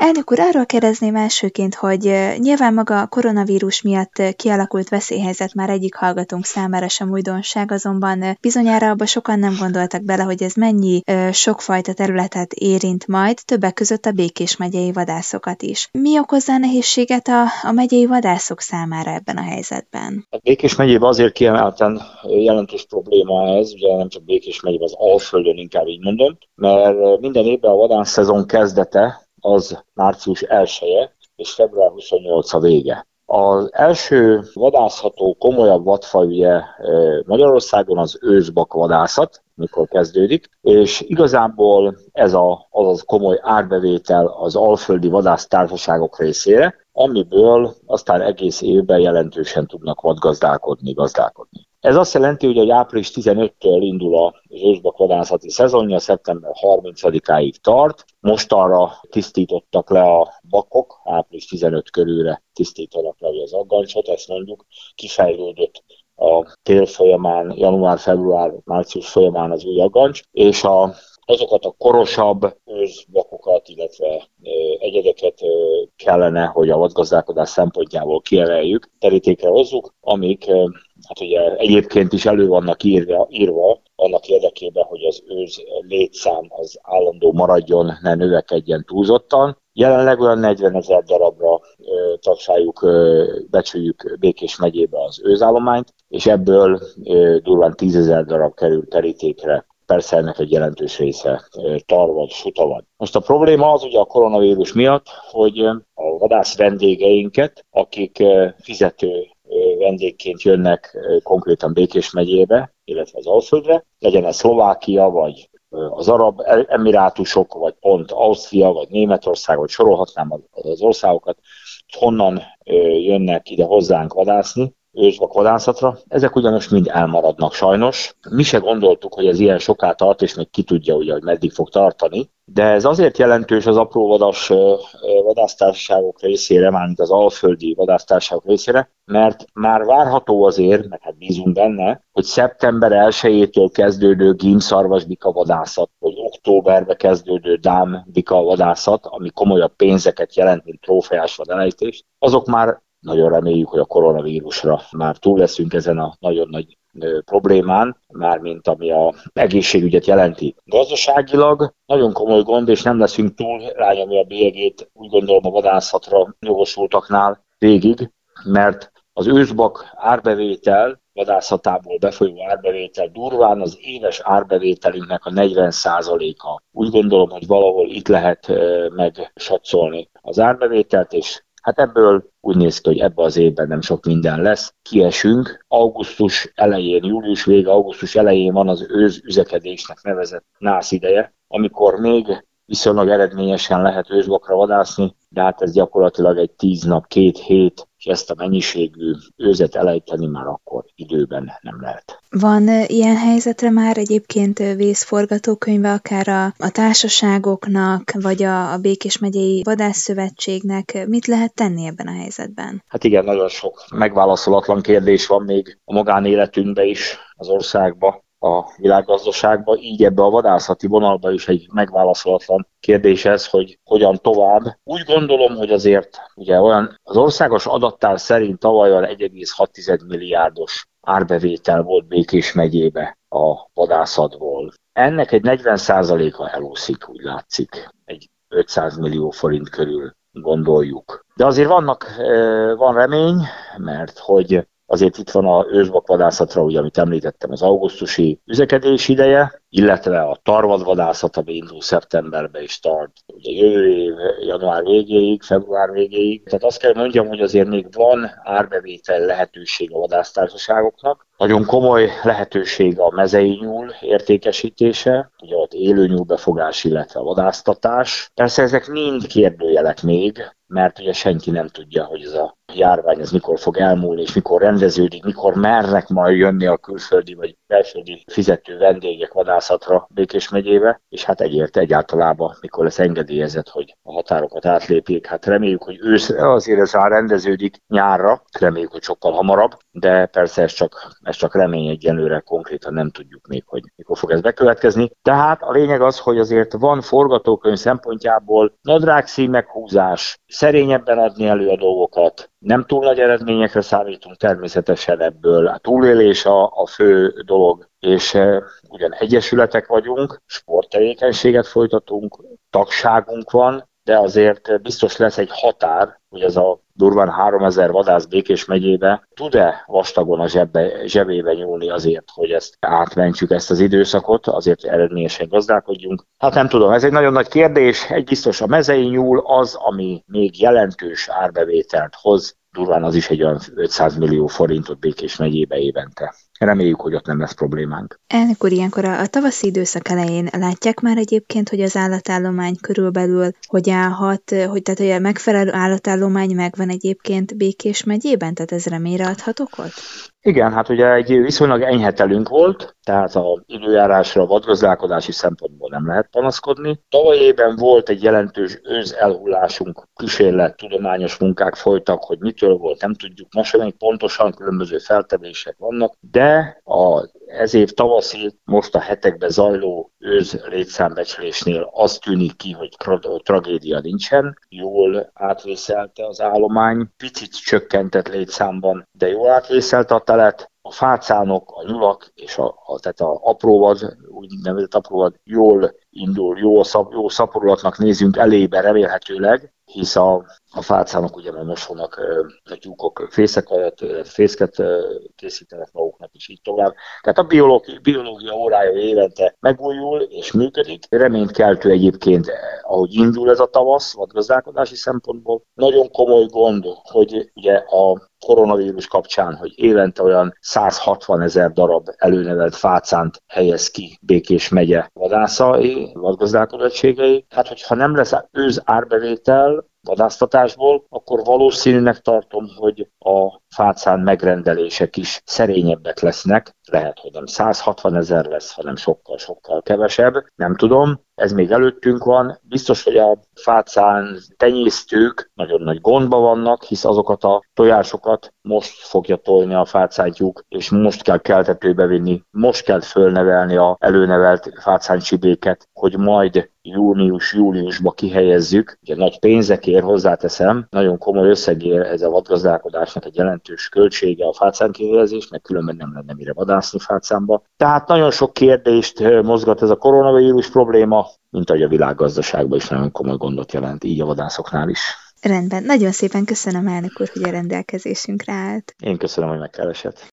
Elnök úr, arról kérdezném elsőként, hogy nyilván maga a koronavírus miatt kialakult veszélyhelyzet már egyik hallgatónk számára sem újdonság, azonban bizonyára abba sokan nem gondoltak bele, hogy ez mennyi sokfajta területet érint majd, többek között a Békés megyei vadászokat is. Mi okozza a nehézséget a megyei vadászok számára ebben a helyzetben? A Békés megyében azért kiemelten jelentős probléma ez, ugye nem csak Békés megyében, az Alföldön inkább így mondom, mert minden évben a vadászszezon kezdete az március 1-e és február 28 a vége. Az első vadászható komolyabb vadfaj ugye Magyarországon az őszbak vadászat, mikor kezdődik, és igazából ez az komoly árbevétel az alföldi vadásztársaságok részére, amiből aztán egész évben jelentősen tudnak vadgazdálkodni. Ez azt jelenti, hogy április 15-től indul az őszbak vadászati szezonja, szeptember 30-áig tart. Mostanra tisztítottak le a bakok, április 15 körülre tisztítanak le az aggancsot, ezt mondjuk kifejlődött a tél folyamán, január, március folyamán az új aggancs, és azokat a korosabb őszbakokat, illetve egyedeket kellene, hogy a vadgazdálkodás szempontjából kiemeljük, terítékre hozzuk, amik hát ugye egyébként is elő vannak írva annak érdekében, hogy az őz létszám az állandó maradjon, ne növekedjen túlzottan. Jelenleg olyan 40 000 darabra becsüljük Békés megyébe az őzállományt, és ebből durván 10 000 darab kerül terítékre. Persze ennek egy jelentős része tarvad, sutavad. Most a probléma az ugye a koronavírus miatt, hogy a vadász vendégeinket, akik fizető vendégként jönnek konkrétan Békés megyébe, illetve az Alföldre, legyen ez Szlovákia, vagy az Arab Emirátusok, vagy pont Ausztria, vagy Németország, vagy sorolhatnám az országokat, honnan jönnek ide hozzánk vadászni, őszbak vadászatra. Ezek ugyanis mind elmaradnak sajnos. Mi se gondoltuk, hogy ez ilyen soká tart, és még ki tudja, ugye, hogy meddig fog tartani. De ez azért jelentős az apróvadas vadásztársaságok részére, mármint az alföldi vadásztársaságok részére, mert már várható azért, meg hát bízunk benne, hogy szeptember 1-től kezdődő gímszarvasbika vadászat, vagy októberbe kezdődő dámbika vadászat, ami komolyabb pénzeket jelent, mint trófeás vadelejtés, azok már nagyon reméljük, hogy a koronavírusra már túl leszünk ezen a nagyon nagy problémán, mármint ami az egészségügyet jelenti. Gazdaságilag nagyon komoly gond, és nem leszünk túl rányomni a bélyegét, úgy gondolom a vadászatra jogosultaknál végig, mert az őszbak árbevétel, vadászatából befolyó árbevétel durván az éves árbevételünknek a 40%-a. Úgy gondolom, hogy valahol itt lehet megsatszolni az árbevételt, és hát ebből úgy néz ki, hogy ebben az évben nem sok minden lesz. Kiesünk. Augusztus elején, július vége, augusztus elején van az őzüzekedésnek nevezett nász ideje, amikor még viszonylag eredményesen lehet őszbakra vadászni, de hát ez gyakorlatilag egy 10 nap, 2 hét, és ezt a mennyiségű őzet elejteni már akkor időben nem lehet. Van ilyen helyzetre már egyébként vészforgatókönyve akár a társaságoknak, vagy a Békés megyei vadászszövetségnek? Mit lehet tenni ebben a helyzetben? Hát igen, nagyon sok megválaszolatlan kérdés van még a magánéletünkben is az országban, a világgazdaságban, így ebbe a vadászati vonalba is egy megválaszolatlan kérdés ez, hogy hogyan tovább. Úgy gondolom, hogy azért ugye olyan az országos adattár szerint tavaly 1,6 milliárdos árbevétel volt Békés megyébe a vadászatból. Ennek egy 40%-a elúszik, úgy látszik, egy 500 millió forint körül gondoljuk. De azért van remény, mert hogy azért itt van az őszbakvadászatra, ugye, amit említettem, az augusztusi üzekedés ideje, illetve a tarvadvadászat, ami indul szeptemberbe is tart, ugye jövő év január végéig, február végéig. Tehát azt kell mondjam, hogy azért még van árbevétel lehetőség a vadásztársaságoknak. Nagyon komoly lehetőség a mezei nyúl értékesítése, ugye ott élő nyúlbefogás, illetve a vadásztatás. Persze ezek mind kérdőjelek még, mert ugye senki nem tudja, hogy ez a járvány ez mikor fog elmúlni, és mikor rendeződik, mikor mernek majd jönni a külföldi vagy belföldi fizető vendégek vadászatra Békés megyébe, és hát egyáltalában mikor lesz engedélyezett, hogy a határokat átlépjék. Hát reméljük, hogy őszre azért ez már rendeződik, nyárra, reméljük, hogy sokkal hamarabb, de persze ez csak remény egyenlőre, konkrétan nem tudjuk még, hogy mikor fog ez bekövetkezni. Tehát a lényeg az, hogy azért van forgatókönyv szempontjából nadrágszín meghúzás, szerényebben adni elő a dolgokat, nem túl nagy eredményekre számítunk természetesen ebből. A túlélés a fő dolog, és ugyan egyesületek vagyunk, sporttevékenységet folytatunk, tagságunk van, de azért biztos lesz egy határ, hogy ez a durván 3000 vadász Békés megyébe tud-e vastagon a zsebébe nyúlni azért, hogy ezt átmentsük ezt az időszakot, azért eredményesen gazdálkodjunk. Hát nem tudom, ez egy nagyon nagy kérdés. Egy biztos, a mezei nyúl az, ami még jelentős árbevételt hoz, durván az is egy olyan 500 millió forintot Békés megyébe évente. Reméljük, hogy ott nem lesz problémánk. Elnök úr, ilyenkor a tavaszi időszak elején látják már egyébként, hogy az állatállomány körülbelül hogy állhat, tehát hogy a megfelelő állatállomány megvan egyébként Békés megyében? Tehát ez reményre adhat okot? Igen, hát ugye egy viszonylag enyhe telünk volt, tehát az időjárásra, a vadgazdálkodási szempontból nem lehet panaszkodni. Tavaly évben volt egy jelentős őzelhullásunk, kísérlet, tudományos munkák folytak, hogy mitől volt, nem tudjuk, most még pontosan különböző feltevések vannak, de ez év tavaszi, most a hetekben zajló őz létszámbecslésnél az tűnik ki, hogy tragédia nincsen, jól átvészelte az állomány, picit csökkentett létszámban, de jól átvészelte a telet. A fácánok, a nyulak és tehát a apróvad, úgynevezett apróvad jól indul, jó szaporulatnak nézünk elébe remélhetőleg, hisz a fácánok ugye most vannak a tyúkok fészket készítenek maguknak is így tovább. Tehát a biológia órája évente megújul és működik. Reménykeltő egyébként, ahogy indul ez a tavasz, vadgazdálkodási szempontból. Nagyon komoly gond, hogy ugye a koronavírus kapcsán, hogy évente olyan 160 000 darab előnevelt fácánt helyez ki Békés megye vadgazdálkodóegységei. Hát, hogyha nem lesz őz árbevétel vadásztatásból, akkor valószínűnek tartom, hogy a fácán megrendelések is szerényebbek lesznek. Lehet, hogy nem 160 000 lesz, hanem sokkal kevesebb. Nem tudom, ez még előttünk van. Biztos, hogy a fácán tenyésztők nagyon nagy gondban vannak, hisz azokat a tojásokat most fogja tolni a fácántyúk, és most kell keltetőbe vinni, most kell fölnevelni a előnevelt fácáncsibéket, hogy majd június-júliusba kihelyezzük. Ugye nagy pénzekért hozzáteszem, nagyon komoly összegér ez a vadgazdálkodásnak egy jelentős költsége a fácán kihelyezés, meg különben nem lenne mire vadászni fácánba. Tehát nagyon sok kérdést mozgat ez a koronavírus probléma, mint ahogy a világgazdaságban is nagyon komoly gondot jelent, így a vadászoknál is. Rendben, nagyon szépen köszönöm, elnök úr, hogy a rendelkezésünkre állt. Én köszönöm, hogy megkeresett.